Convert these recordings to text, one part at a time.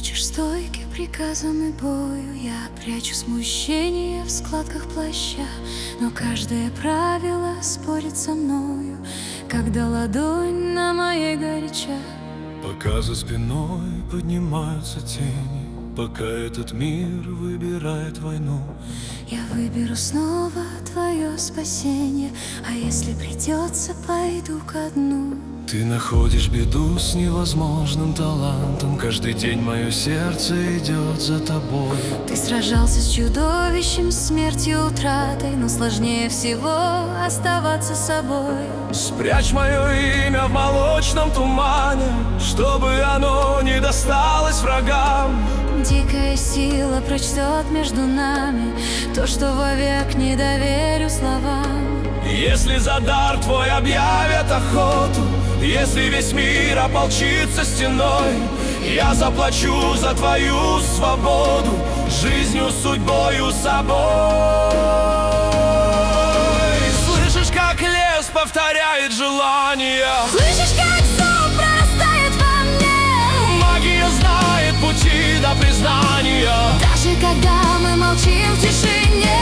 Хочешь стойки приказом и бою, я прячу смущение в складках плаща, но каждое правило спорит со мною, когда ладонь на моей горяча. Пока за спиной поднимаются тени, пока этот мир выбирает войну, Я выберу снова твое спасение, а если придется, пойду ко дну. ты находишь беду с невозможным талантом. Каждый день мое сердце идет за тобой. Ты сражался с чудовищем, смертью, утратой, но сложнее всего оставаться собой. Спрячь мое имя в молочном тумане, чтобы оно не досталось врагам. Дикая сила прочтет между нами то, что вовек не доверю словам. Если за дар твой объявят охоту, если весь мир ополчится стеной, я заплачу за твою свободу жизнью, судьбою, собой. Слышишь, как лес повторяет желания? Слышишь, как зов прорастает во мне? Магия знает пути до признания, Даже когда мы молчим в тишине.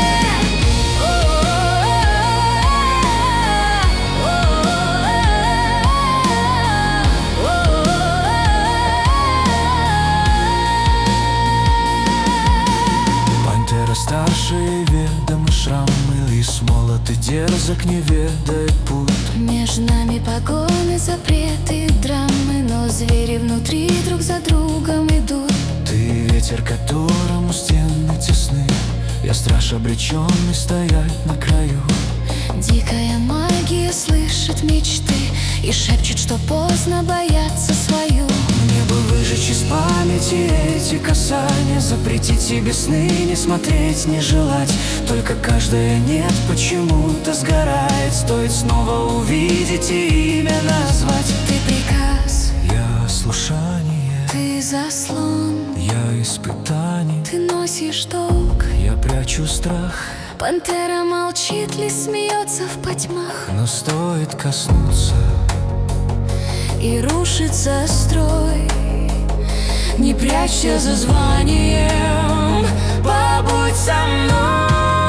Пантера старшая, ведомы шрамы, лис молод и дерзок, не ведает путь. Между нами погоны, запреты, драмы, но звери внутри друг за другом идут. Ты ветер, которому стены тесны, я страж, обреченный стоять на краю. Дикая магия слышит мечты и шепчет, что поздно бояться свою. Мне бы выжечь из памяти эти касания, запретить себе сны, не смотреть, не желать. Только каждое нет почему-то сгорает, стоит снова увидеть и имя назвать. Ты приказ, Я слушание, ты заслон, я испытание, ты носишь долг. я прячу страх. Пантера молчит, лис смеется в потьмах, Но стоит коснуться, и рушится строй. Не прячься за званием, побудь со мной.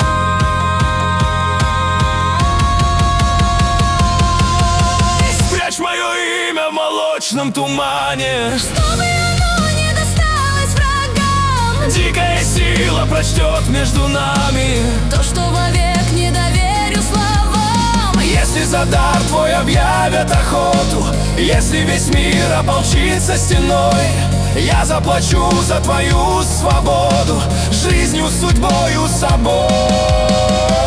спрячь мое имя в молочном тумане, Чтобы оно не досталось врагам. дикая сила прочтет между нами То, что вовек не доверю словам. Если за дар твой объявят охоту, если весь мир ополчится стеной, я заплачу за твою свободу жизнью, судьбою, собой.